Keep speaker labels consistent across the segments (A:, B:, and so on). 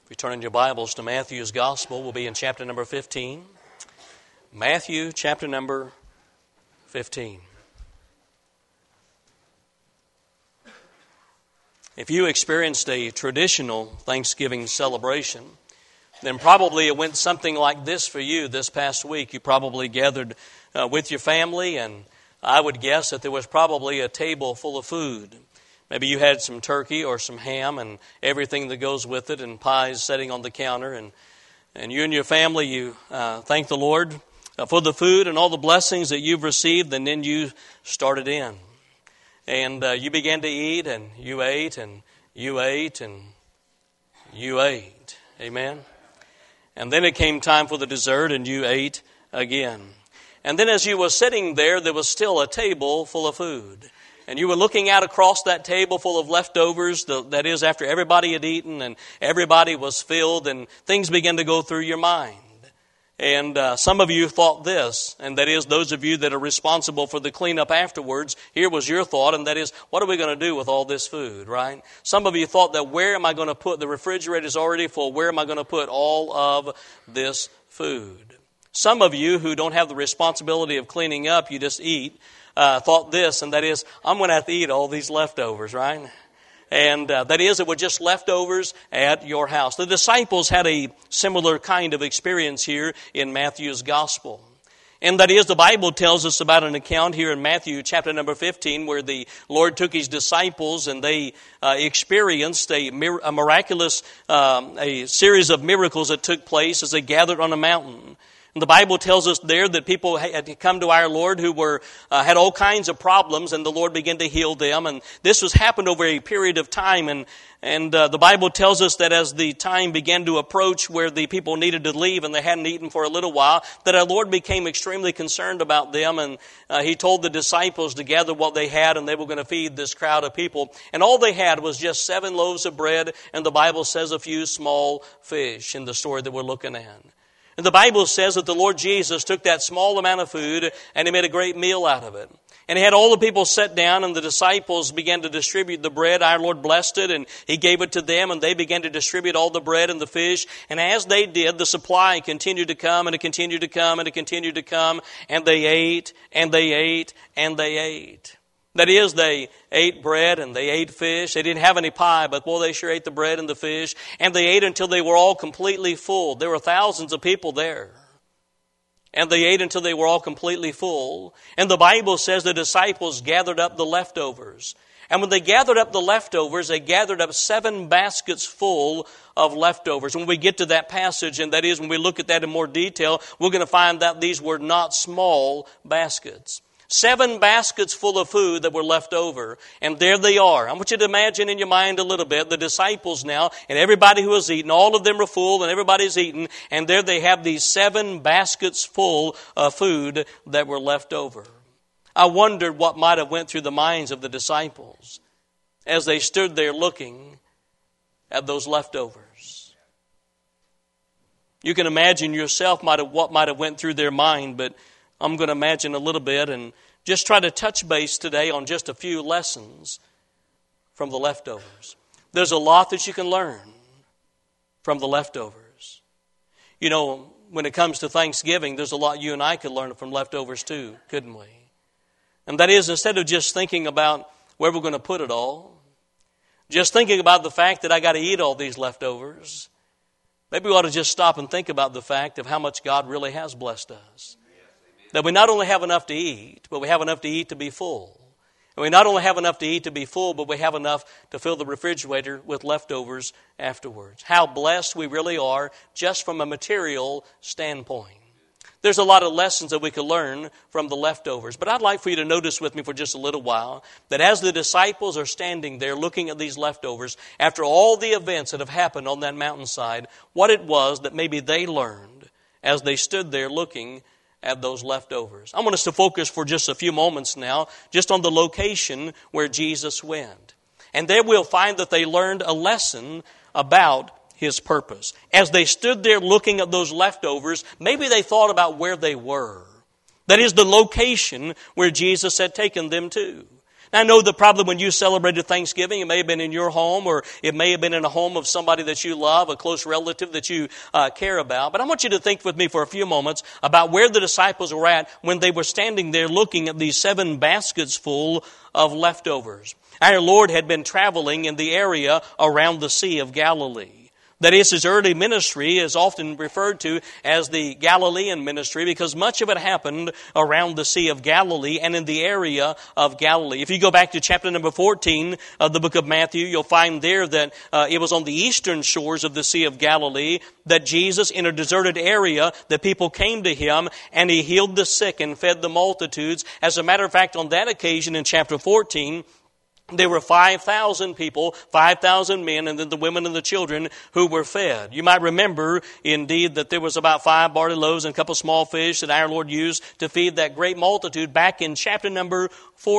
A: If you turn in your Bibles to Matthew's Gospel, we'll be in chapter number 15. Matthew, chapter number 15. If you experienced a traditional Thanksgiving celebration, then probably it went something like this for you this past week. You probably gathered with your family, and I would guess that there was probably a table full of food. Maybe you had some turkey or some ham and everything that goes with it, and pies sitting on the counter. And you and your family, you thank the Lord for the food and all the blessings that you've received, and then you started in. And you began to eat, and you ate, and you ate, and you ate. Amen? And then it came time for the dessert, and you ate again. And then as you were sitting there was still a table full of food. And you were looking out across that table full of leftovers, that is, after everybody had eaten and everybody was filled, and things began to go through your mind. And some of you thought this, and that is, those of you that are responsible for the cleanup afterwards, here was your thought, and that is, what are we going to do with all this food, right? Some of you thought that, where am I going to put, the refrigerator's already full, where am I going to put all of this food? Some of you who don't have the responsibility of cleaning up, you just eat, thought this, and that is, I'm going to have to eat all these leftovers, right? And that is, it were just leftovers at your house. The disciples had a similar kind of experience here in Matthew's Gospel. And that is, the Bible tells us about an account here in Matthew chapter number 15 where the Lord took His disciples and they experienced a miraculous, a series of miracles that took place as they gathered on a mountain. And the Bible tells us there that people had come to our Lord who were had all kinds of problems, and the Lord began to heal them. And this was happened over a period of time. And the Bible tells us that as the time began to approach where the people needed to leave and they hadn't eaten for a little while, that our Lord became extremely concerned about them. And He told the disciples to gather what they had, and they were going to feed this crowd of people. And all they had was just 7 loaves of bread, and the Bible says a few small fish in the story that we're looking at. And the Bible says that the Lord Jesus took that small amount of food and He made a great meal out of it. And He had all the people sit down, and the disciples began to distribute the bread. Our Lord blessed it, and He gave it to them, and they began to distribute all the bread and the fish. And as they did, the supply continued to come, and it continued to come, and it continued to come. And they ate, and they ate, and they ate. That is, they ate bread and they ate fish. They didn't have any pie, but boy, they sure ate the bread and the fish. And they ate until they were all completely full. There were thousands of people there. And they ate until they were all completely full. And the Bible says the disciples gathered up the leftovers. And when they gathered up the leftovers, they gathered up 7 baskets full of leftovers. When we get to that passage, and that is when we look at that in more detail, we're going to find that these were not small baskets. 7 baskets full of food that were left over. And there they are. I want you to imagine in your mind a little bit the disciples now, and everybody who has eaten, all of them are full and everybody's eaten. And there they have these 7 baskets full of food that were left over. I wondered what might have went through the minds of the disciples as they stood there looking at those leftovers. You can imagine yourself what might have went through their mind, but I'm going to imagine a little bit and just try to touch base today on just a few lessons from the leftovers. There's a lot that you can learn from the leftovers. You know, when it comes to Thanksgiving, there's a lot you and I could learn from leftovers too, couldn't we? And that is, instead of just thinking about where we're going to put it all, just thinking about the fact that I got to eat all these leftovers, maybe we ought to just stop and think about the fact of how much God really has blessed us. That we not only have enough to eat, but we have enough to eat to be full. And we not only have enough to eat to be full, but we have enough to fill the refrigerator with leftovers afterwards. How blessed we really are just from a material standpoint. There's a lot of lessons that we could learn from the leftovers. But I'd like for you to notice with me for just a little while that as the disciples are standing there looking at these leftovers, after all the events that have happened on that mountainside, what it was that maybe they learned as they stood there looking at those leftovers. I want us to focus for just a few moments now just on the location where Jesus went. And there we'll find that they learned a lesson about His purpose. As they stood there looking at those leftovers, maybe they thought about where they were. That is the location where Jesus had taken them to. Now, I know that probably when you celebrated Thanksgiving, it may have been in your home, or it may have been in a home of somebody that you love, a close relative that you care about. But I want you to think with me for a few moments about where the disciples were at when they were standing there looking at these 7 baskets full of leftovers. Our Lord had been traveling in the area around the Sea of Galilee. That is, his early ministry is often referred to as the Galilean ministry because much of it happened around the Sea of Galilee and in the area of Galilee. If you go back to chapter number 14 of the book of Matthew, you'll find there that it was on the eastern shores of the Sea of Galilee that Jesus, in a deserted area, that people came to him and he healed the sick and fed the multitudes. As a matter of fact, on that occasion in chapter 14, there were 5,000 people, 5,000 men, and then the women and the children who were fed. You might remember, indeed, that there was about 5 barley loaves and a couple small fish that our Lord used to feed that great multitude back in chapter number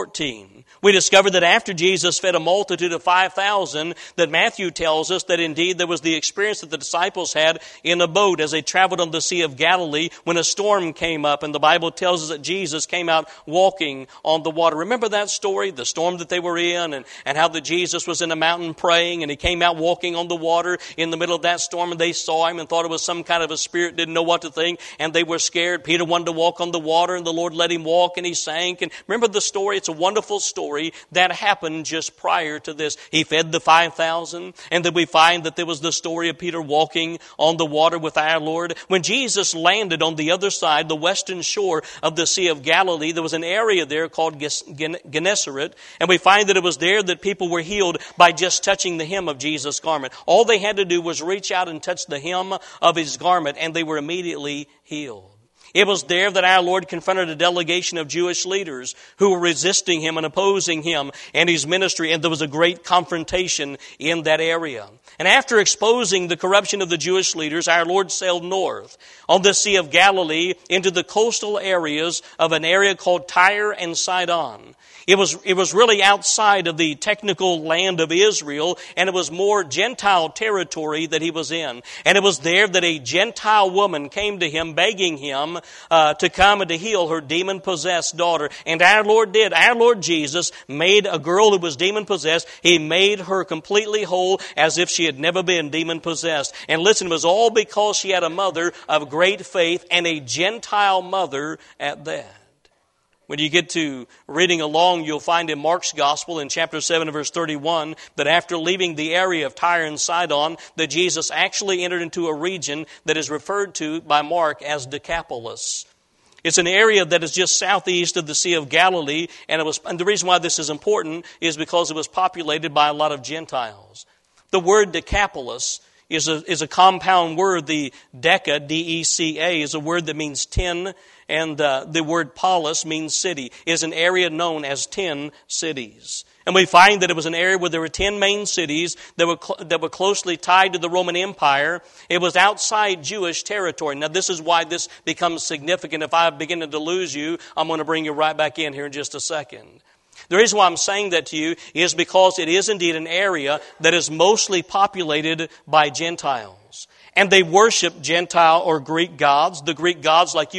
A: 14. We discovered that after Jesus fed a multitude of 5,000, that Matthew tells us that indeed there was the experience that the disciples had in a boat as they traveled on the Sea of Galilee when a storm came up. And the Bible tells us that Jesus came out walking on the water. Remember that story, the storm that they were in, and how that Jesus was in a mountain praying and he came out walking on the water in the middle of that storm and they saw him and thought it was some kind of a spirit, didn't know what to think, and they were scared. Peter wanted to walk on the water and the Lord let him walk and he sank. And remember the story? It's a wonderful story that happened just prior to this. He fed the 5,000, and then we find that there was the story of Peter walking on the water with our Lord. When Jesus landed on the other side, the western shore of the Sea of Galilee, there was an area there called Gennesaret, and we find that it was there that people were healed by just touching the hem of Jesus' garment. All they had to do was reach out and touch the hem of his garment, and they were immediately healed. It was there that our Lord confronted a delegation of Jewish leaders who were resisting him and opposing him and his ministry, and there was a great confrontation in that area. And after exposing the corruption of the Jewish leaders, our Lord sailed north on the Sea of Galilee into the coastal areas of an area called Tyre and Sidon. It was really outside of the technical land of Israel, and it was more Gentile territory that he was in. And it was there that a Gentile woman came to him begging him to come and to heal her demon-possessed daughter. And our Lord did. Our Lord Jesus made a girl who was demon-possessed. He made her completely whole as if she had never been demon-possessed. And listen, it was all because she had a mother of great faith and a Gentile mother at that. When you get to reading along, you'll find in Mark's Gospel in chapter 7 verse 31 that after leaving the area of Tyre and Sidon, that Jesus actually entered into a region that is referred to by Mark as Decapolis. It's an area that is just southeast of the Sea of Galilee, and the reason why this is important is because it was populated by a lot of Gentiles. The word Decapolis is a compound word. The deca, D-E-C-A, is a word that means 10, and the word polis means city. It is an area known as 10 cities. And we find that it was an area where there were 10 main cities that were closely tied to the Roman Empire. It was outside Jewish territory. Now, this is why this becomes significant. If I begin to lose you, I'm going to bring you right back in here in just a second. The reason why I'm saying that to you is because it is indeed an area that is mostly populated by Gentiles. And they worship Gentile or Greek gods. The Greek gods like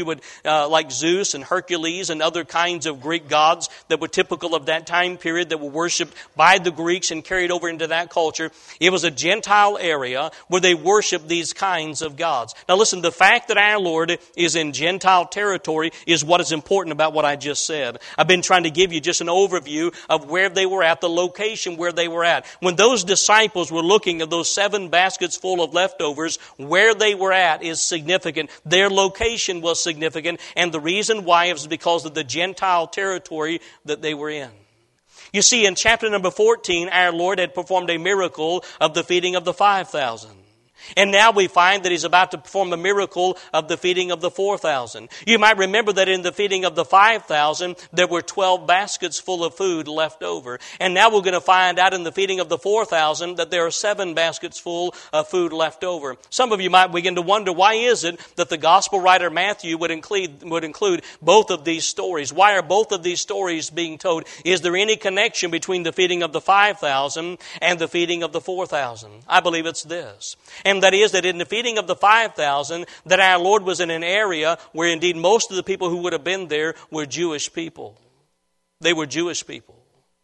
A: Zeus and Hercules and other kinds of Greek gods that were typical of that time period that were worshipped by the Greeks and carried over into that culture. It was a Gentile area where they worshiped these kinds of gods. Now listen, the fact that our Lord is in Gentile territory is what is important about what I just said. I've been trying to give you just an overview of where they were at, the location where they were at. When those disciples were looking at those 7 baskets full of leftovers, where they were at is significant. Their location was significant, and the reason why is because of the Gentile territory that they were in. You see, in chapter number 14, our Lord had performed a miracle of the feeding of the 5,000. And now we find that he's about to perform a miracle of the feeding of the 4,000. You might remember that in the feeding of the 5,000, there were 12 baskets full of food left over. And now we're going to find out in the feeding of the 4,000 that there are 7 baskets full of food left over. Some of you might begin to wonder, why is it that the gospel writer Matthew would include both of these stories? Why are both of these stories being told? Is there any connection between the feeding of the 5,000 and the feeding of the 4,000? I believe it's this. And that is that in the feeding of the 5,000, that our Lord was in an area where indeed most of the people who would have been there were Jewish people. They were Jewish people.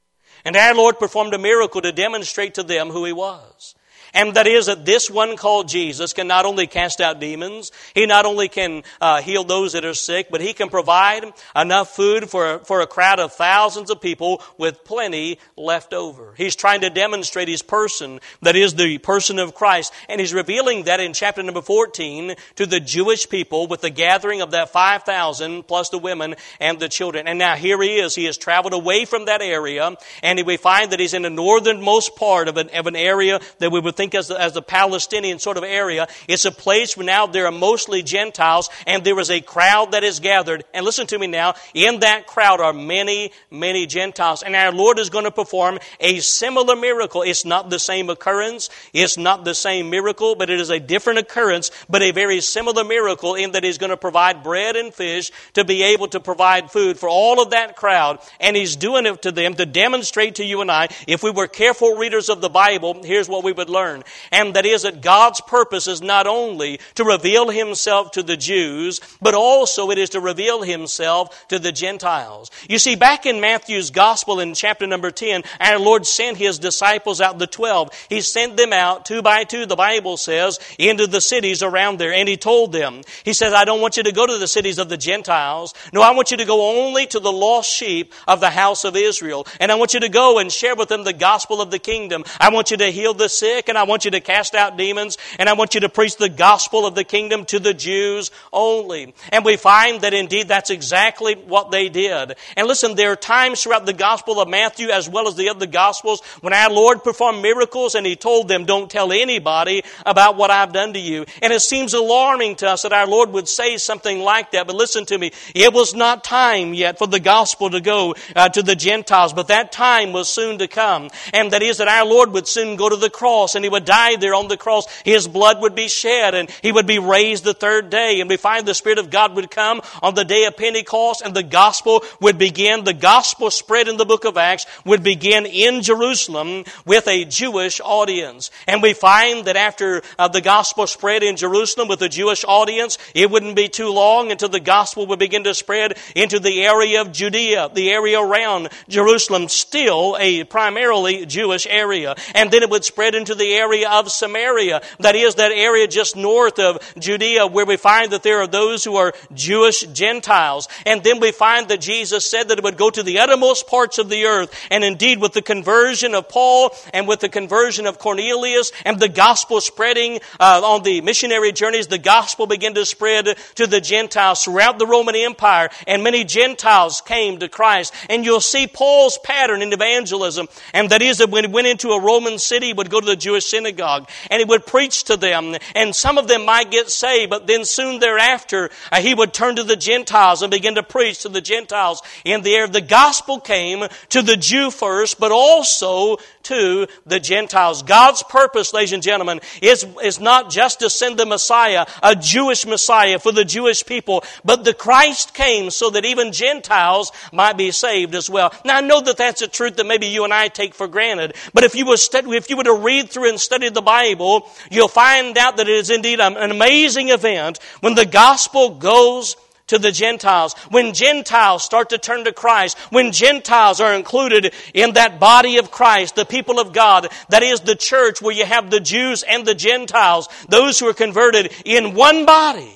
A: And our Lord performed a miracle to demonstrate to them who He was. And that is that this one called Jesus can not only cast out demons, He not only can heal those that are sick, but He can provide enough food for a crowd of thousands of people with plenty left over. He's trying to demonstrate His person, that is the person of Christ. And He's revealing that in chapter number 14 to the Jewish people with the gathering of that 5,000 plus the women and the children. And now here He is. He has traveled away from that area, and we find that He's in the northernmost part of an area that we would think as a Palestinian sort of area. It's a place where now there are mostly Gentiles, and there is a crowd that is gathered. And listen to me now, in that crowd are many, many Gentiles. And our Lord is going to perform a similar miracle. It's not the same occurrence, it's not the same miracle, but it is a different occurrence, but a very similar miracle in that He's going to provide bread and fish to be able to provide food for all of that crowd. And He's doing it to them to demonstrate to you and I, if we were careful readers of the Bible, here's what we would learn. And that is that God's purpose is not only to reveal Himself to the Jews, but also it is to reveal Himself to the Gentiles. You see, back in Matthew's Gospel in chapter number 10, our Lord sent His disciples out, the 12. He sent them out 2 by 2, the Bible says, into the cities around there. And He told them, He says, I don't want you to go to the cities of the Gentiles. No, I want you to go only to the lost sheep of the house of Israel. And I want you to go and share with them the gospel of the kingdom. I want you to heal the sick, and I want you to cast out demons, and I want you to preach the gospel of the kingdom to the Jews only. And we find that indeed that's exactly what they did. And listen, there are times throughout the Gospel of Matthew as well as the other Gospels when our Lord performed miracles and He told them, don't tell anybody about what I've done to you. And it seems alarming to us that our Lord would say something like that. But listen to me, it was not time yet for the gospel to go to the Gentiles, but that time was soon to come. And that is that our Lord would soon go to the cross, and He would die there on the cross. His blood would be shed, and He would be raised the third day. And we find the Spirit of God would come on the day of Pentecost, and the gospel would begin. The gospel spread in the book of Acts would begin in Jerusalem with a Jewish audience. And we find that after the gospel spread in Jerusalem with a Jewish audience, it wouldn't be too long until the gospel would begin to spread into the area of Judea, the area around Jerusalem, still a primarily Jewish area. And then it would spread into the area of Samaria, that is that area just north of Judea, where we find that there are those who are Jewish Gentiles. And then we find that Jesus said that it would go to the uttermost parts of the earth. And indeed, with the conversion of Paul and with the conversion of Cornelius and the gospel spreading on the missionary journeys, the gospel began to spread to the Gentiles throughout the Roman Empire, and many Gentiles came to Christ. And you'll see Paul's pattern in evangelism, and that is that when he went into a Roman city, he would go to the Jewish synagogue, and he would preach to them, and some of them might get saved, but then soon thereafter, he would turn to the Gentiles and begin to preach to the Gentiles in the area. The gospel came to the Jew first, but also to the Gentiles. God's purpose, ladies and gentlemen, is not just to send the Messiah, a Jewish Messiah for the Jewish people, but the Christ came so that even Gentiles might be saved as well. Now, I know that that's a truth that maybe you and I take for granted, but if you were to read through and study the Bible, you'll find out that it is indeed an amazing event when the gospel goes to the Gentiles. When Gentiles start to turn to Christ, when Gentiles are included in that body of Christ, the people of God, that is the church where you have the Jews and the Gentiles, those who are converted in one body.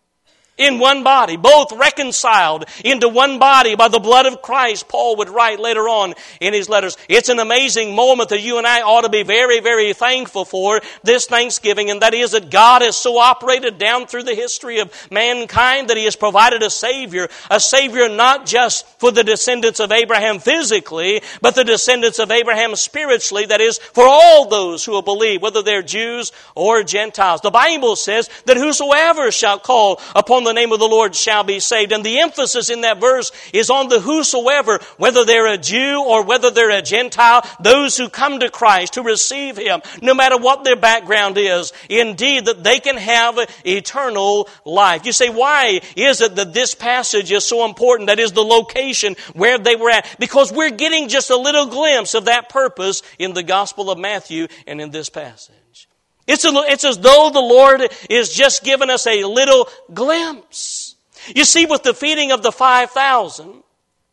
A: In one body, both reconciled into one body by the blood of Christ, Paul would write later on in his letters. It's an amazing moment that you and I ought to be very, very thankful for this Thanksgiving, and that is that God has so operated down through the history of mankind that He has provided a Savior not just for the descendants of Abraham physically, but the descendants of Abraham spiritually, that is, for all those who will believe, whether they're Jews or Gentiles. The Bible says that whosoever shall call upon the name of the Lord shall be saved. And the emphasis in that verse is on the whosoever, whether they're a Jew or whether they're a Gentile, those who come to Christ, who receive Him, no matter what their background is, indeed that they can have eternal life. You say, why is it that this passage is so important? That is the location where they were at. Because we're getting just a little glimpse of that purpose in the Gospel of Matthew and in this passage. It's as though the Lord is just giving us a little glimpse. You see, with the feeding of the 5,000,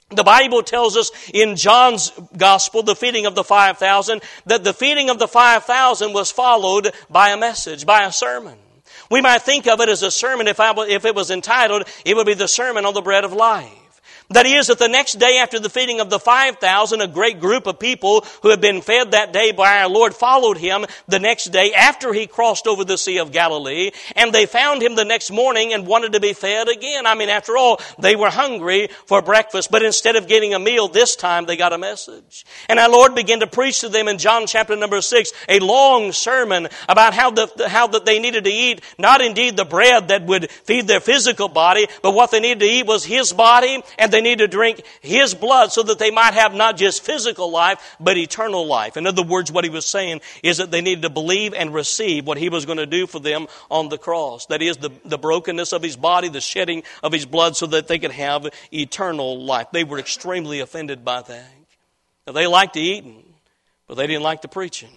A: The Bible tells us in John's Gospel, the feeding of the 5,000, that the feeding of the 5,000 was followed by a message, by a sermon. We might think of it as a sermon. If it was entitled, it would be the Sermon on the Bread of Life. That is, that the next day after the feeding of the 5,000, a great group of people who had been fed that day by our Lord followed him the next day after he crossed over the Sea of Galilee, and they found him the next morning and wanted to be fed again. I mean, after all, they were hungry for breakfast, but instead of getting a meal this time, they got a message. And our Lord began to preach to them in John chapter number 6, a long sermon about how that they needed to eat, not indeed the bread that would feed their physical body, but what they needed to eat was his body, and they need to drink his blood so that they might have not just physical life, but eternal life. In other words, what he was saying is that they needed to believe and receive what he was going to do for them on the cross. That is, the brokenness of his body, the shedding of his blood, so that they could have eternal life. They were extremely offended by that. Now, they liked the eating, but they didn't like the preaching.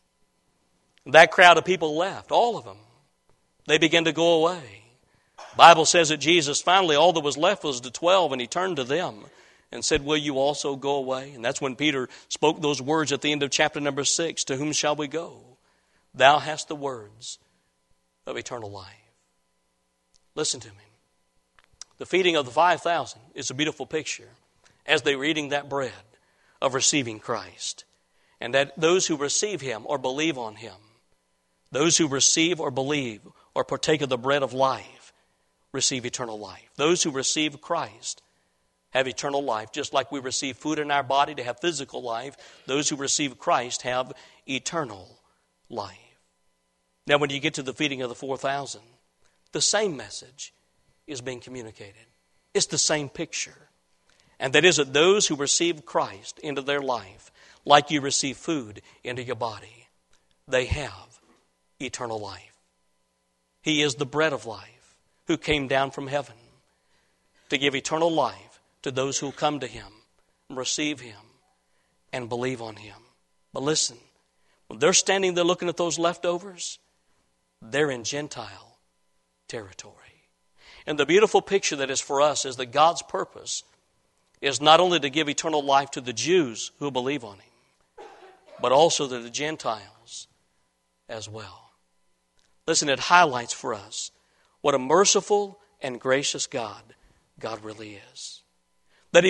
A: That crowd of people left, all of them. They began to go away. The Bible says that Jesus finally, all that was left was the 12, and he turned to them and said, will you also go away? And that's when Peter spoke those words at the end of chapter number 6, to whom shall we go? Thou hast the words of eternal life. Listen to me. The feeding of the 5,000 is a beautiful picture as they were eating that bread of receiving Christ. And that those who receive him or believe on him, those who receive or believe or partake of the bread of life, receive eternal life. Those who receive Christ have eternal life. Just like we receive food in our body to have physical life, those who receive Christ have eternal life. Now when you get to the feeding of the 4,000, the same message is being communicated. It's the same picture. And that is that those who receive Christ into their life, like you receive food into your body, they have eternal life. He is the bread of life, who came down from heaven to give eternal life to those who come to him, receive him, and believe on him. But listen, when they're standing there looking at those leftovers, they're in Gentile territory. And the beautiful picture that is for us is that God's purpose is not only to give eternal life to the Jews who believe on him, but also to the Gentiles as well. Listen, it highlights for us what a merciful and gracious God really is. That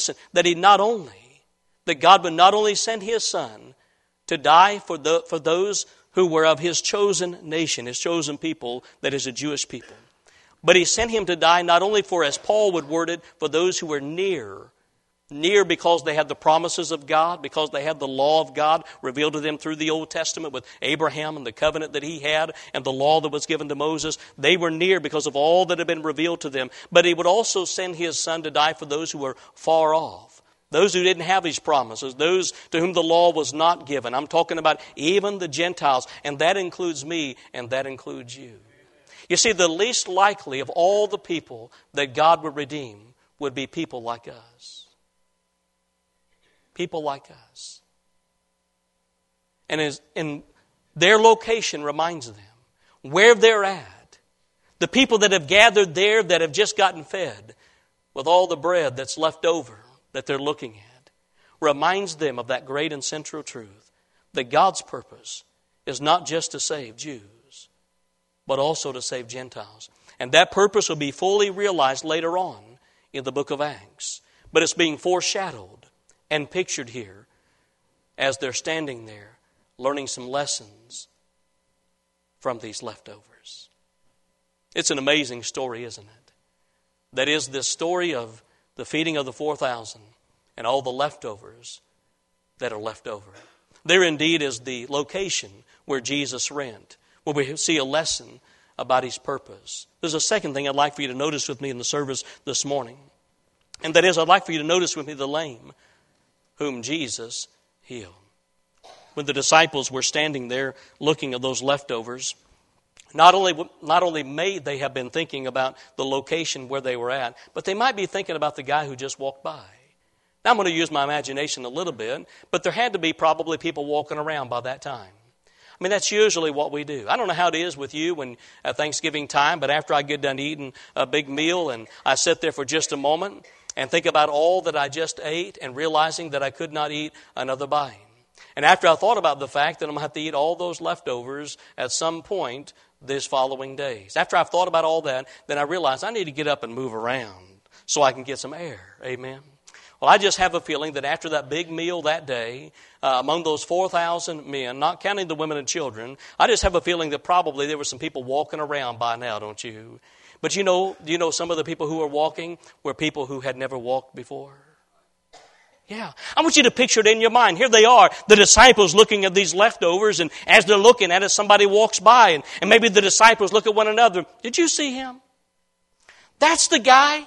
A: God would not only send his Son to die for those who were of his chosen nation, his chosen people, that is a Jewish people. But he sent him to die not only for, as Paul would word it, for those who were near because they had the promises of God, because they had the law of God revealed to them through the Old Testament with Abraham and the covenant that he had and the law that was given to Moses. They were near because of all that had been revealed to them. But he would also send his Son to die for those who were far off, those who didn't have his promises, those to whom the law was not given. I'm talking about even the Gentiles, and that includes me and that includes you. You see, the least likely of all the people that God would redeem would be people like us. People like us. And their location reminds them where they're at. The people that have gathered there that have just gotten fed with all the bread that's left over that they're looking at reminds them of that great and central truth that God's purpose is not just to save Jews, but also to save Gentiles. And that purpose will be fully realized later on in the book of Acts. But it's being foreshadowed and pictured here as they're standing there learning some lessons from these leftovers. It's an amazing story, isn't it? That is this story of the feeding of the 4,000 and all the leftovers that are left over. There indeed is the location where Jesus went, where we see a lesson about his purpose. There's a second thing I'd like for you to notice with me in the service this morning. And that is, I'd like for you to notice with me the lame whom Jesus healed. When the disciples were standing there looking at those leftovers, not only may they have been thinking about the location where they were at, but they might be thinking about the guy who just walked by. Now I'm going to use my imagination a little bit, but there had to be probably people walking around by that time. I mean, that's usually what we do. I don't know how it is with you when at Thanksgiving time, but after I get done eating a big meal and I sit there for just a moment, and think about all that I just ate and realizing that I could not eat another bite. And after I thought about the fact that I'm going to have to eat all those leftovers at some point this following days. After I've thought about all that, then I realized I need to get up and move around so I can get some air. Amen. Well, I just have a feeling that after that big meal that day, among those 4,000 men, not counting the women and children, I just have a feeling that probably there were some people walking around by now, don't you? But you know some of the people who were walking were people who had never walked before? Yeah. I want you to picture it in your mind. Here they are, the disciples looking at these leftovers, and as they're looking at it, somebody walks by, and maybe the disciples look at one another. Did you see him? That's the guy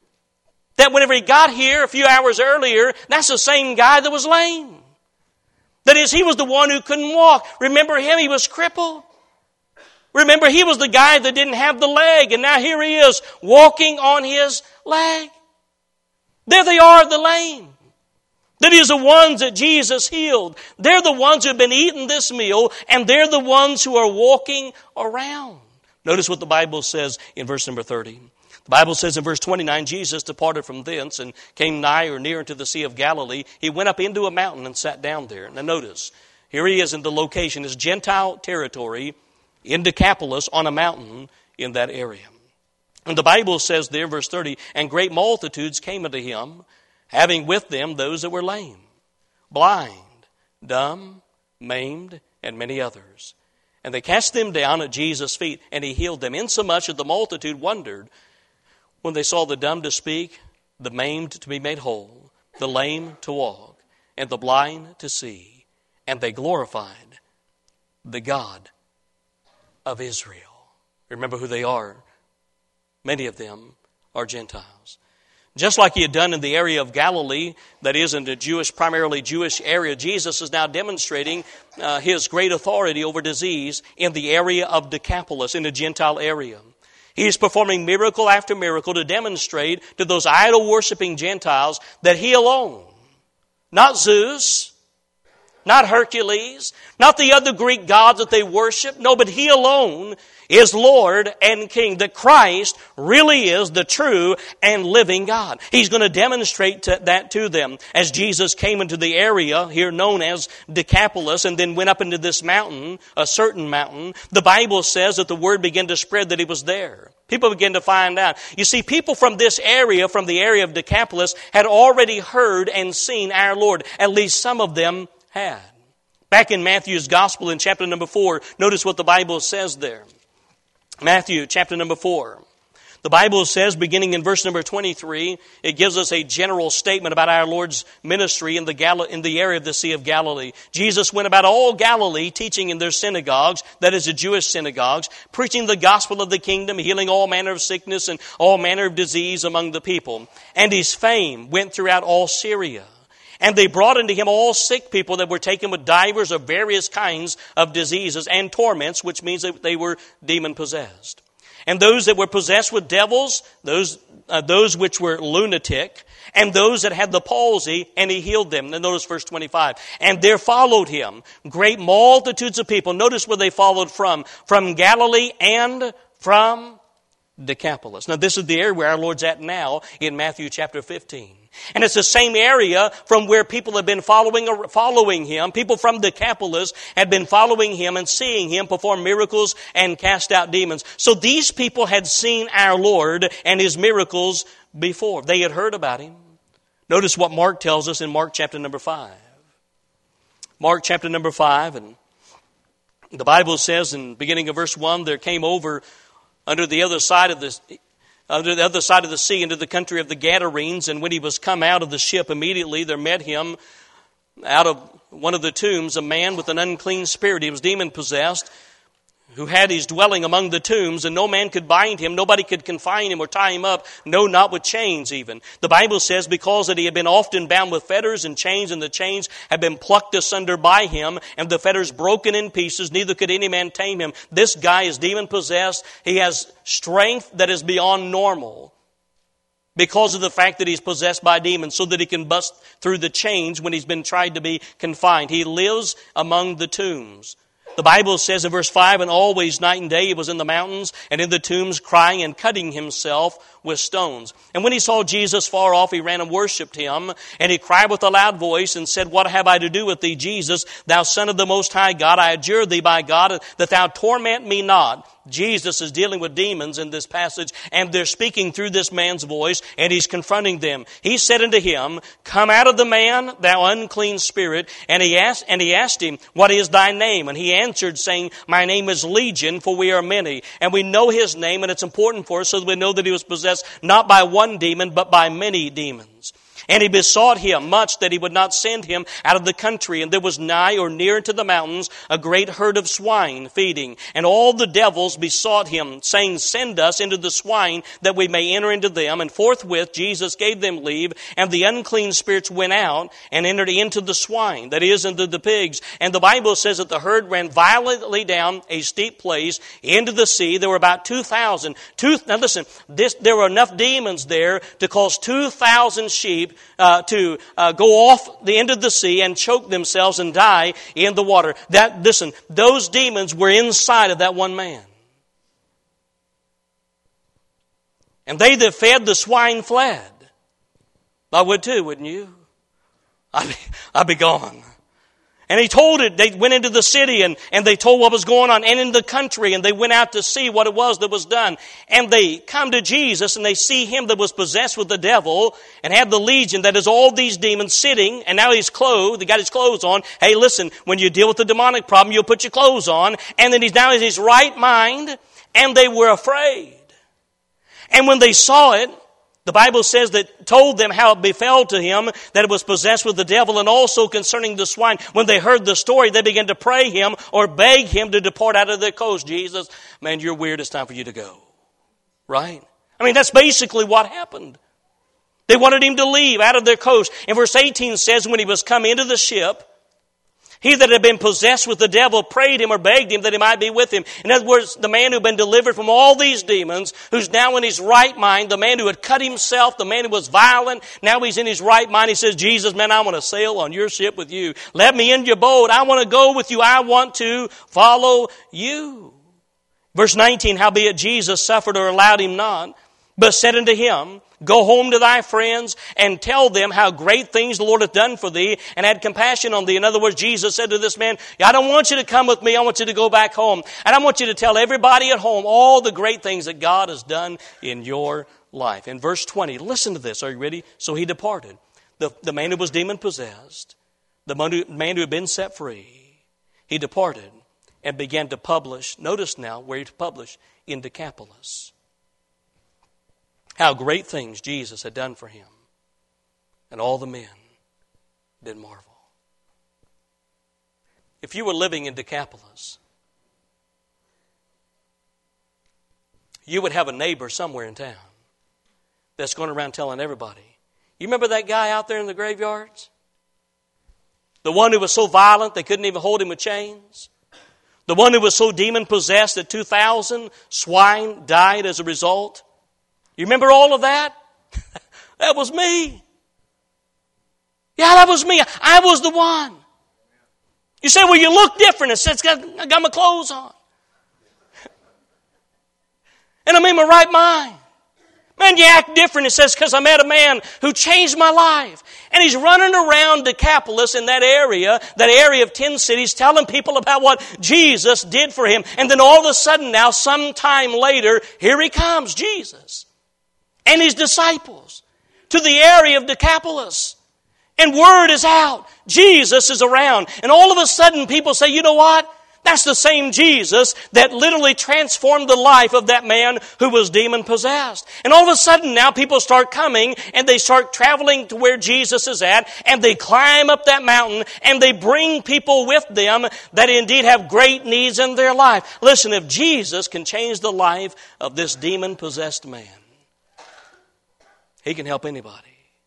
A: that whenever he got here a few hours earlier, that's the same guy that was lame. That is, he was the one who couldn't walk. Remember him? He was crippled. Remember, he was the guy that didn't have the leg, and now here he is walking on his leg. There they are, the lame. That is the ones that Jesus healed. They're the ones who have been eating this meal, and they're the ones who are walking around. Notice what the Bible says in verse number 30. The Bible says in verse 29, Jesus departed from thence and came nigh or near unto the Sea of Galilee. He went up into a mountain and sat down there. Now notice, here he is in the location, his Gentile territory, in Decapolis, on a mountain in that area. And the Bible says there, verse 30, and great multitudes came unto him, having with them those that were lame, blind, dumb, maimed, and many others. And they cast them down at Jesus' feet, and he healed them, insomuch that the multitude wondered when they saw the dumb to speak, the maimed to be made whole, the lame to walk, and the blind to see. And they glorified the God of Israel. Remember who they are. Many of them are Gentiles. Just like he had done in the area of Galilee, that is in the primarily Jewish area, Jesus is now demonstrating his great authority over disease in the area of Decapolis, in the Gentile area. He is performing miracle after miracle to demonstrate to those idol-worshiping Gentiles that he alone, not Zeus, not Hercules, not the other Greek gods that they worship, no, but he alone is Lord and King, that Christ really is the true and living God. He's going to demonstrate that to them as Jesus came into the area here known as Decapolis and then went up into this mountain, a certain mountain. The Bible says that the word began to spread that he was there. People began to find out. You see, people from this area, from the area of Decapolis, had already heard and seen our Lord. At least some of them had. Back in Matthew's Gospel in chapter number 4, notice what the Bible says there. Matthew chapter number 4. The Bible says, beginning in verse number 23, it gives us a general statement about our Lord's ministry in the area of the Sea of Galilee. Jesus went about all Galilee, teaching in their synagogues, that is the Jewish synagogues, preaching the gospel of the kingdom, healing all manner of sickness and all manner of disease among the people. And his fame went throughout all Syria. And they brought unto him all sick people that were taken with divers of various kinds of diseases and torments, which means that they were demon-possessed. And those that were possessed with devils, those which were lunatic, and those that had the palsy, and he healed them. Then notice verse 25. And there followed him great multitudes of people. Notice where they followed from Galilee and from Decapolis. Now this is the area where our Lord's at now in Matthew chapter 15. And it's the same area from where people have been following him. People from Decapolis had been following him and seeing him perform miracles and cast out demons. So these people had seen our Lord and his miracles before. They had heard about him. Notice what Mark tells us in Mark chapter number 5. Mark chapter number 5, and the Bible says in beginning of verse 1, there came over under the other side of the sea into the country of the Gadarenes, and when he was come out of the ship, immediately there met him out of one of the tombs a man with an unclean spirit. He was demon-possessed, who had his dwelling among the tombs, and no man could bind him, nobody could confine him or tie him up, no, not with chains even. The Bible says because that he had been often bound with fetters and chains, and the chains had been plucked asunder by him, and the fetters broken in pieces, neither could any man tame him. This guy is demon-possessed. He has strength that is beyond normal because of the fact that he's possessed by demons, so that he can bust through the chains when he's been tried to be confined. He lives among the tombs. The Bible says in verse 5, and always night and day he was in the mountains and in the tombs crying and cutting himself with stones. And when he saw Jesus far off, he ran and worshipped him. And he cried with a loud voice and said, what have I to do with thee, Jesus, thou Son of the Most High God? I adjure thee by God that thou torment me not. Jesus is dealing with demons in this passage, and they're speaking through this man's voice, and he's confronting them. He said unto him, come out of the man, thou unclean spirit. And he asked him, what is thy name? And he answered, saying, my name is Legion, for we are many. And we know his name, and it's important for us so that we know that he was possessed not by one demon, but by many demons. And he besought him much that he would not send him out of the country. And there was nigh or near unto the mountains a great herd of swine feeding. And all the devils besought him, saying, send us into the swine that we may enter into them. And forthwith Jesus gave them leave. And the unclean spirits went out and entered into the swine, that is, into the pigs. And the Bible says that the herd ran violently down a steep place into the sea. There were about 2,000. Now listen, there were enough demons there to cause 2,000 sheep to go off the end of the sea and choke themselves and die in the water. Listen, those demons were inside of that one man. And they that fed the swine fled. I would too, wouldn't you? I'd be gone. And he told it, they went into the city and they told what was going on, and in the country, and they went out to see what it was that was done. And they come to Jesus and they see him that was possessed with the devil and had the legion, that is all these demons sitting, and now he's clothed, he got his clothes on. Hey, listen, when you deal with the demonic problem, you'll put your clothes on. And then he's now in his right mind, and they were afraid. And when they saw it, the Bible says that told them how it befell to him that it was possessed with the devil, and also concerning the swine. When they heard the story, they began to pray him or beg him to depart out of their coast. Jesus, man, you're weird. It's time for you to go. Right? I mean, that's basically what happened. They wanted him to leave out of their coast. And verse 18 says, when he was come into the ship, he that had been possessed with the devil prayed him or begged him that he might be with him. In other words, the man who had been delivered from all these demons, who's now in his right mind, the man who had cut himself, the man who was violent, now he's in his right mind. He says, Jesus, man, I want to sail on your ship with you. Let me in your boat. I want to go with you. I want to follow you. Verse 19, howbeit Jesus suffered or allowed him not, but said unto him, go home to thy friends and tell them how great things the Lord hath done for thee, and had compassion on thee. In other words, Jesus said to this man, I don't want you to come with me. I want you to go back home. And I want you to tell everybody at home all the great things that God has done in your life. In verse 20, listen to this. Are you ready? So he departed. The man who was demon-possessed, the man who had been set free, he departed and began to publish. Notice now where he published, in Decapolis, how great things Jesus had done for him. And all the men did marvel. If you were living in Decapolis, you would have a neighbor somewhere in town that's going around telling everybody. You remember that guy out there in the graveyards? The one who was so violent they couldn't even hold him with chains? The one who was so demon-possessed that 2,000 swine died as a result? You remember all of that? That was me. Yeah, that was me. I was the one. You say, well, you look different. It says, I got my clothes on. And I'm in my right mind. Man, you act different. It says, because I met a man who changed my life. And he's running around Decapolis in that area of 10 cities, telling people about what Jesus did for him. And then all of a sudden now, sometime later, here he comes, Jesus and his disciples to the area of Decapolis. And word is out. Jesus is around. And all of a sudden people say, you know what? That's the same Jesus that literally transformed the life of that man who was demon-possessed. And all of a sudden now people start coming and they start traveling to where Jesus is at, and they climb up that mountain and they bring people with them that indeed have great needs in their life. Listen, if Jesus can change the life of this demon-possessed man, he can help anybody.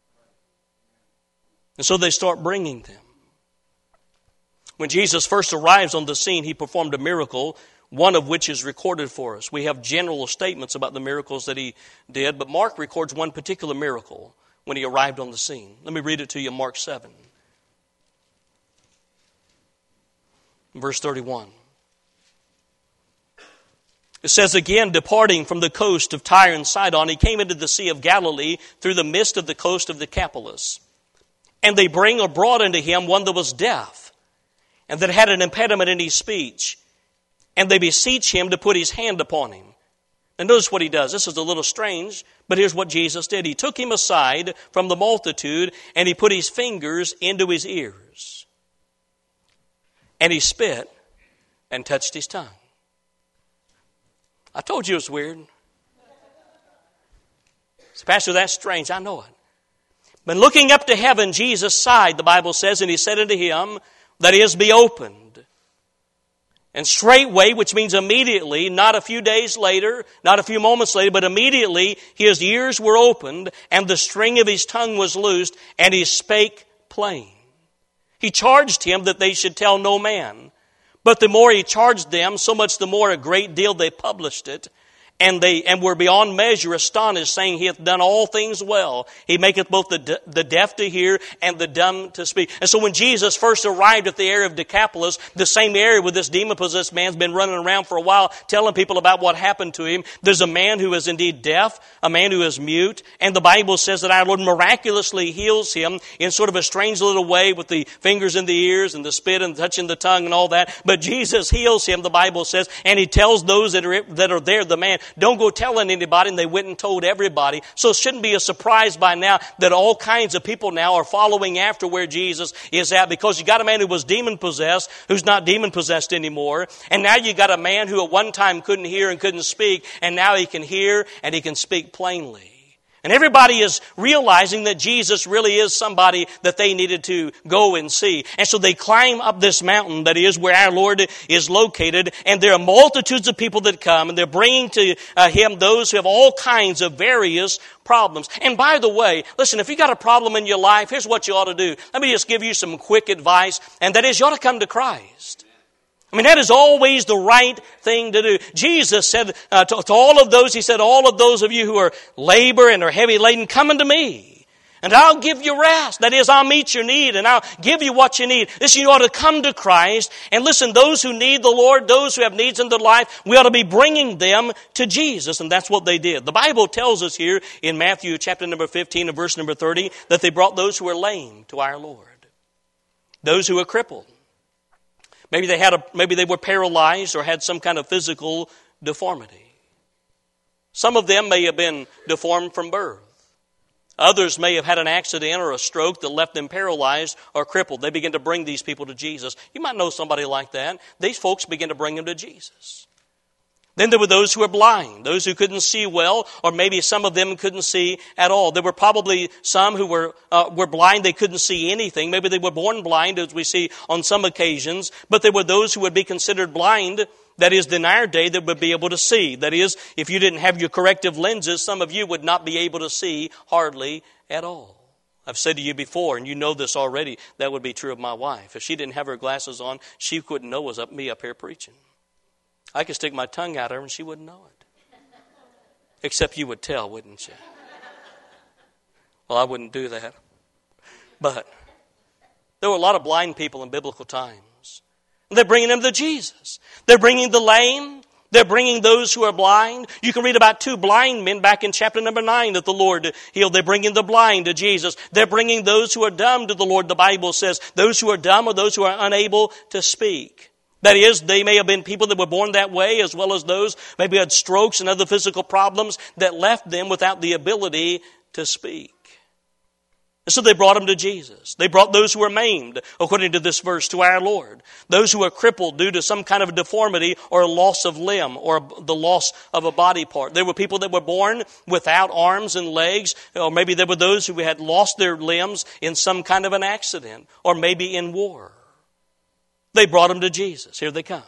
A: And so they start bringing them. When Jesus first arrives on the scene, he performed a miracle, one of which is recorded for us. We have general statements about the miracles that he did, but Mark records one particular miracle when he arrived on the scene. Let me read it to you, Mark 7. Verse 31. It says again, departing from the coast of Tyre and Sidon, he came into the Sea of Galilee through the midst of the coast of Decapolis. And they brought unto him one that was deaf, and that had an impediment in his speech. And they beseech him to put his hand upon him. And notice what he does. This is a little strange, but here's what Jesus did. He took him aside from the multitude, and he put his fingers into his ears. And he spit and touched his tongue. I told you it was weird. So, Pastor, that's strange. I know it. But looking up to heaven, Jesus sighed, the Bible says, and he said unto him, that is, be opened. And straightway, which means immediately, not a few days later, not a few moments later, but immediately, his ears were opened, and the string of his tongue was loosed, and he spake plain. He charged him that they should tell no man. But the more he charged them, so much the more a great deal they published it. And were beyond measure astonished, saying, He hath done all things well. He maketh both the deaf to hear and the dumb to speak. And so when Jesus first arrived at the area of Decapolis, the same area where this demon-possessed man's been running around for a while, telling people about what happened to him, there's a man who is indeed deaf, a man who is mute, and the Bible says that our Lord miraculously heals him in sort of a strange little way with the fingers in the ears and the spit and touching the tongue and all that. But Jesus heals him, the Bible says, and He tells those that are there, the man, don't go telling anybody, and they went and told everybody. So it shouldn't be a surprise by now that all kinds of people now are following after where Jesus is at, because you got a man who was demon-possessed, who's not demon-possessed anymore, and now you got a man who at one time couldn't hear and couldn't speak, and now he can hear and he can speak plainly. And everybody is realizing that Jesus really is somebody that they needed to go and see. And so they climb up this mountain that is where our Lord is located. And there are multitudes of people that come, and they're bringing to Him those who have all kinds of various problems. And by the way, listen, if you got a problem in your life, here's what you ought to do. Let me just give you some quick advice, and that is you ought to come to Christ. I mean, that is always the right thing to do. Jesus said to all of those, He said, all of those of you who are labor and are heavy laden, come unto me, and I'll give you rest. That is, I'll meet your need, and I'll give you what you need. Listen, you ought to come to Christ. And listen, those who need the Lord, those who have needs in their life, we ought to be bringing them to Jesus. And that's what they did. The Bible tells us here in Matthew chapter number 15 and verse number 30 that they brought those who were lame to our Lord. Those who were crippled. Maybe they were paralyzed or had some kind of physical deformity. Some of them may have been deformed from birth. Others may have had an accident or a stroke that left them paralyzed or crippled. They begin to bring these people to Jesus. You might know somebody like that. These folks begin to bring them to Jesus. Then there were those who were blind, those who couldn't see well, or maybe some of them couldn't see at all. There were probably some who were blind, they couldn't see anything. Maybe they were born blind, as we see on some occasions. But there were those who would be considered blind, that is, in our day, that would be able to see. That is, if you didn't have your corrective lenses, some of you would not be able to see hardly at all. I've said to you before, and you know this already, that would be true of my wife. If she didn't have her glasses on, she couldn't know it was me up here preaching. I could stick my tongue out at her and she wouldn't know it. Except you would tell, wouldn't you? Well, I wouldn't do that. But there were a lot of blind people in biblical times. And they're bringing them to Jesus. They're bringing the lame. They're bringing those who are blind. You can read about 2 blind men back in chapter number 9 that the Lord healed. They're bringing the blind to Jesus. They're bringing those who are dumb to the Lord. The Bible says those who are dumb are those who are unable to speak. That is, they may have been people that were born that way, as well as those maybe had strokes and other physical problems that left them without the ability to speak. And so they brought them to Jesus. They brought those who were maimed, according to this verse, to our Lord. Those who were crippled due to some kind of deformity or a loss of limb or the loss of a body part. There were people that were born without arms and legs, or maybe there were those who had lost their limbs in some kind of an accident, or maybe in war. They brought them to Jesus. Here they come.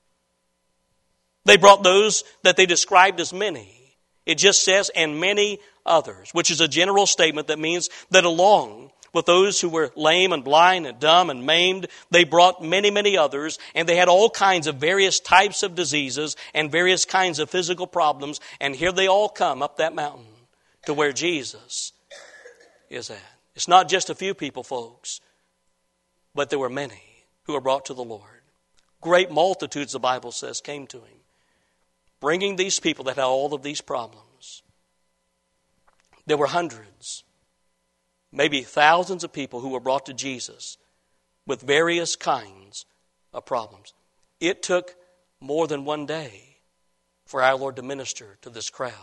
A: They brought those that they described as many. It just says, and many others, which is a general statement that means that along with those who were lame and blind and dumb and maimed, they brought many, many others, and they had all kinds of various types of diseases and various kinds of physical problems, and here they all come up that mountain to where Jesus is at. It's not just a few people, folks, but there were many who were brought to the Lord. Great multitudes, the Bible says, came to Him. bringing these people that had all of these problems. There were hundreds, maybe thousands of people who were brought to Jesus with various kinds of problems. It took more than one day for our Lord to minister to this crowd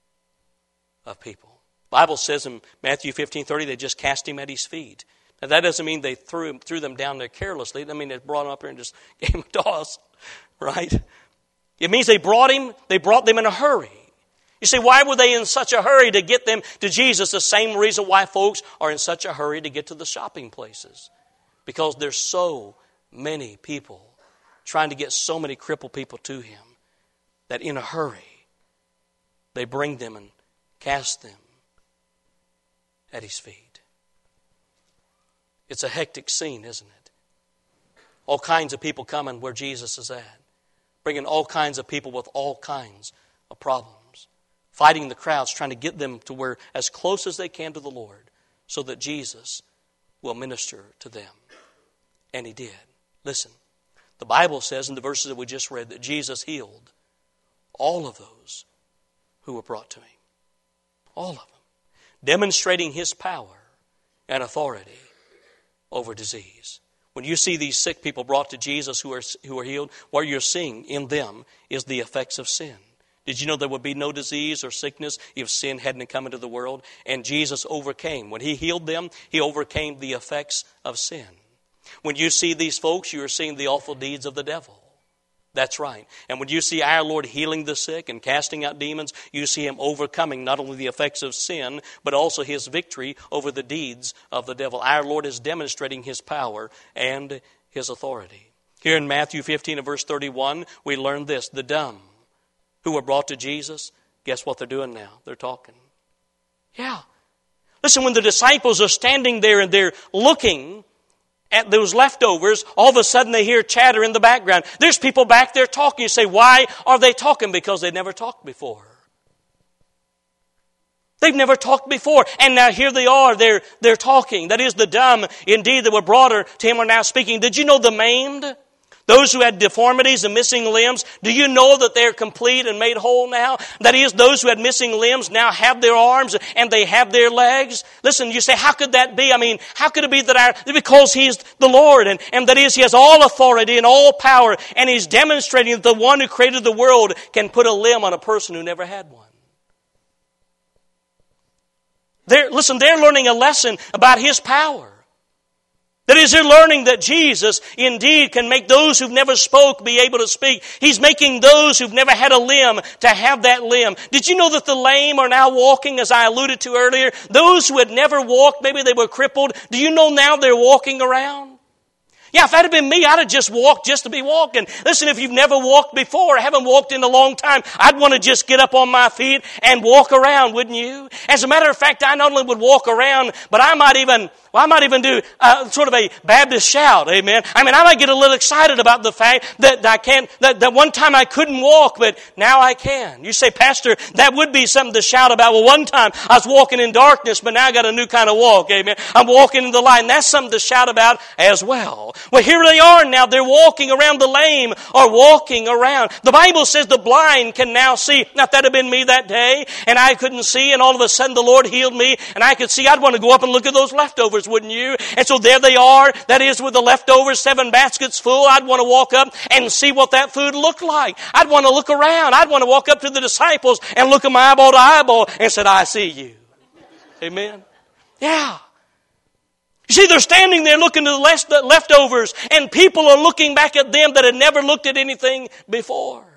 A: of people. The Bible says in Matthew 15:30, they just cast him at his feet. Now that doesn't mean they threw them down there carelessly. I mean they brought him up there and just gave him a toss, right? It means they brought them in a hurry. You say, why were they in such a hurry to get them to Jesus? The same reason why folks are in such a hurry to get to the shopping places. Because there's so many people trying to get so many crippled people to him that in a hurry they bring them and cast them at his feet. It's a hectic scene, isn't it? All kinds of people coming where Jesus is at. Bringing all kinds of people with all kinds of problems. Fighting the crowds, trying to get them to where as close as they can to the Lord so that Jesus will minister to them. And he did. Listen, the Bible says in the verses that we just read that Jesus healed all of those who were brought to him. All of them. Demonstrating his power and authority over disease. When you see these sick people brought to Jesus who are healed, what you're seeing in them is the effects of sin. Did you know there would be no disease or sickness if sin hadn't come into the world? And Jesus overcame. When he healed them, he overcame the effects of sin. When you see these folks, you are seeing the awful deeds of the devil. That's right. And when you see our Lord healing the sick and casting out demons, you see him overcoming not only the effects of sin, but also his victory over the deeds of the devil. Our Lord is demonstrating his power and his authority. Here in Matthew 15 and verse 31, we learn this. The dumb who were brought to Jesus, guess what they're doing now? They're talking. Yeah. Listen, when the disciples are standing there and they're looking at those leftovers, all of a sudden they hear chatter in the background. There's people back there talking. You say, why are they talking? Because they've never talked before. They've never talked before. And now here they are. They're talking. That is, the dumb indeed that were brought to him are now speaking. Did you know the maimed? Those who had deformities and missing limbs, do you know that they're complete and made whole now? That is, those who had missing limbs now have their arms and they have their legs. Listen, you say, how could that be? I mean, how could it be that because he's the Lord, and that is, he has all authority and all power, and he's demonstrating that the one who created the world can put a limb on a person who never had one. They're learning a lesson about his power. That is, they're learning that Jesus indeed can make those who've never spoke be able to speak. He's making those who've never had a limb to have that limb. Did you know that the lame are now walking, as I alluded to earlier? Those who had never walked, maybe they were crippled. Do you know now they're walking around? Yeah, if that had been me, I'd have just walked just to be walking. Listen, if you've never walked before, or haven't walked in a long time, I'd want to just get up on my feet and walk around, wouldn't you? As a matter of fact, I not only would walk around, but I might even do sort of a Baptist shout, amen. I mean, I might get a little excited about the fact that that one time I couldn't walk, but now I can. You say, Pastor, that would be something to shout about. Well, one time I was walking in darkness, but now I got a new kind of walk, amen. I'm walking in the light, and that's something to shout about as well. Well, here they are now. They're walking around. The lame are walking around. The Bible says the blind can now see. Now, if that had been me that day, and I couldn't see, and all of a sudden the Lord healed me, and I could see, I'd want to go up and look at those leftovers, wouldn't you? And so there they are. That is, with the leftovers, 7 baskets full. I'd want to walk up and see what that food looked like. I'd want to look around. I'd want to walk up to the disciples and look at my eyeball to eyeball and said, I see you. Amen? Yeah. You see, they're standing there looking at the leftovers, and people are looking back at them that had never looked at anything before.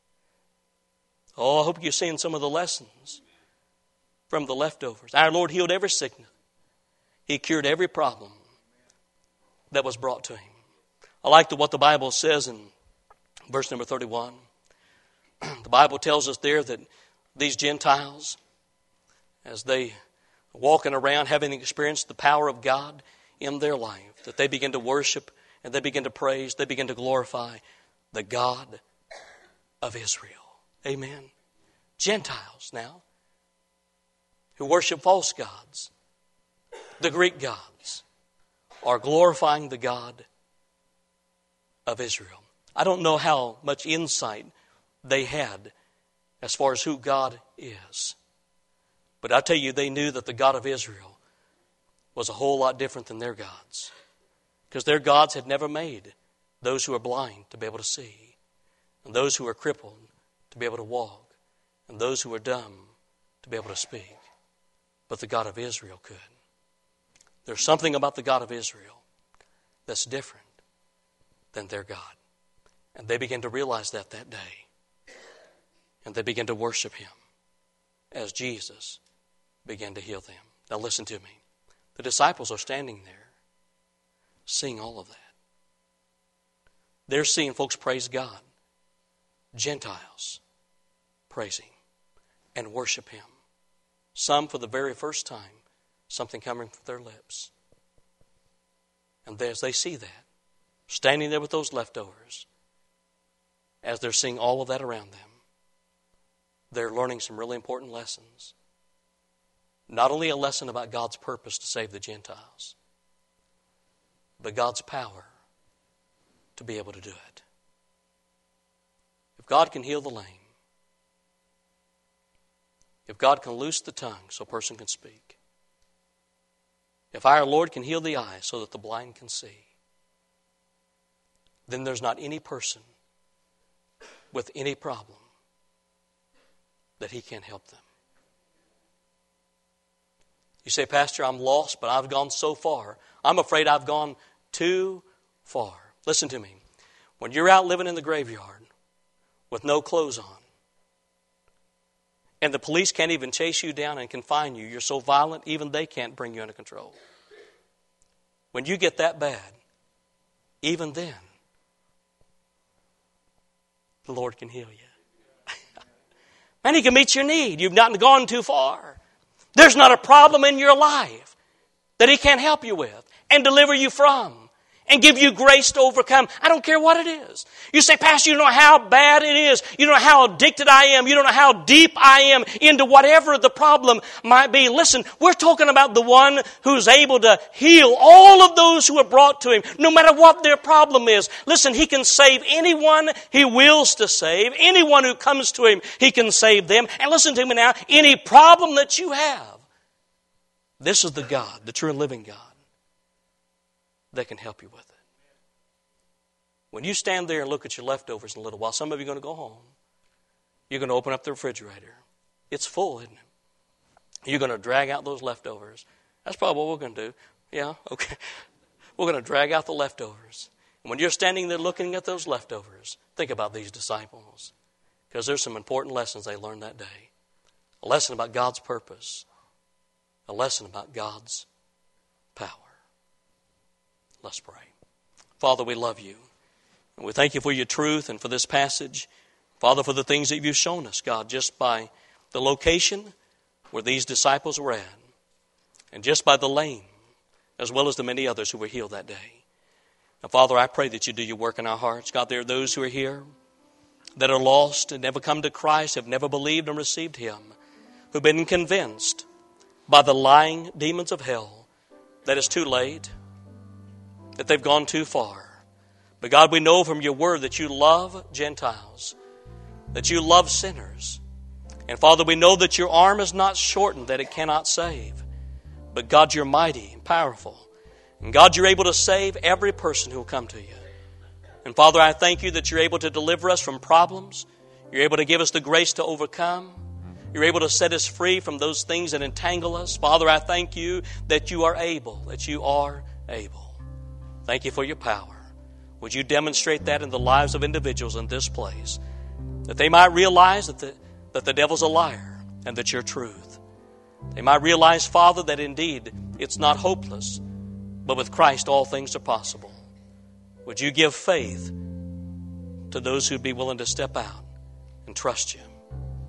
A: Oh, I hope you're seeing some of the lessons from the leftovers. Our Lord healed every sickness. He cured every problem that was brought to him. I like what the Bible says in verse number 31. The Bible tells us there that these Gentiles, as they walking around having experienced the power of God in their life, that they begin to worship and they begin to praise, they begin to glorify the God of Israel. Amen. Gentiles now who worship false gods, the Greek gods, are glorifying the God of Israel. I don't know how much insight they had as far as who God is. But I tell you, they knew that the God of Israel was a whole lot different than their gods. Because their gods had never made those who are blind to be able to see, and those who are crippled to be able to walk, and those who are dumb to be able to speak. But the God of Israel could. There's something about the God of Israel that's different than their God. And they began to realize that day. And they began to worship Him as Jesus began to heal them. Now listen to me. The disciples are standing there seeing all of that. They're seeing folks praise God. Gentiles praise Him and worship Him. Some for the very first time, something coming from their lips. And as they see that, standing there with those leftovers, as they're seeing all of that around them, they're learning some really important lessons. Not only a lesson about God's purpose to save the Gentiles, but God's power to be able to do it. If God can heal the lame, if God can loose the tongue so a person can speak, if our Lord can heal the eyes so that the blind can see, then there's not any person with any problem that He can't help them. You say, Pastor, I'm lost, but I've gone so far. I'm afraid I've gone too far. Listen to me. When you're out living in the graveyard with no clothes on, and the police can't even chase you down and confine you, you're so violent, even they can't bring you under control. When you get that bad, even then, the Lord can heal you. And He can meet your need. You've not gone too far. There's not a problem in your life that He can't help you with and deliver you from and give you grace to overcome. I don't care what it is. You say, Pastor, you don't know how bad it is. You don't know how addicted I am. You don't know how deep I am into whatever the problem might be. Listen, we're talking about the one who's able to heal all of those who are brought to Him, no matter what their problem is. Listen, He can save anyone He wills to save. Anyone who comes to Him, He can save them. And listen to me now, any problem that you have, this is the God, the true and living God, that can help you with it. When you stand there and look at your leftovers in a little while, some of you are going to go home. You're going to open up the refrigerator. It's full, isn't it? You're going to drag out those leftovers. That's probably what we're going to do. Yeah, okay. We're going to drag out the leftovers. And when you're standing there looking at those leftovers, think about these disciples. Because there's some important lessons they learned that day. A lesson about God's purpose. A lesson about God's power. Let's pray. Father, we love You. And we thank You for Your truth and for this passage. Father, for the things that You've shown us, God, just by the location where these disciples were at. And just by the lame, as well as the many others who were healed that day. Now, Father, I pray that You do Your work in our hearts. God, there are those who are here that are lost and never come to Christ, have never believed and received Him, who've been convinced by the lying demons of hell that it's too late, that they've gone too far. But God, we know from Your word that You love Gentiles, that You love sinners. And Father, we know that Your arm is not shortened, that it cannot save. But God, You're mighty and powerful. And God, You're able to save every person who will come to You. And Father, I thank You that You're able to deliver us from problems. You're able to give us the grace to overcome. You're able to set us free from those things that entangle us. Father, I thank You that You are able, that You are able. Thank You for Your power. Would You demonstrate that in the lives of individuals in this place, that they might realize that the devil's a liar and that You're truth. They might realize, Father, that indeed it's not hopeless, but with Christ all things are possible. Would You give faith to those who'd be willing to step out and trust You.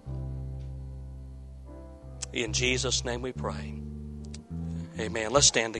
A: In Jesus' name we pray. Amen. Let's stand together.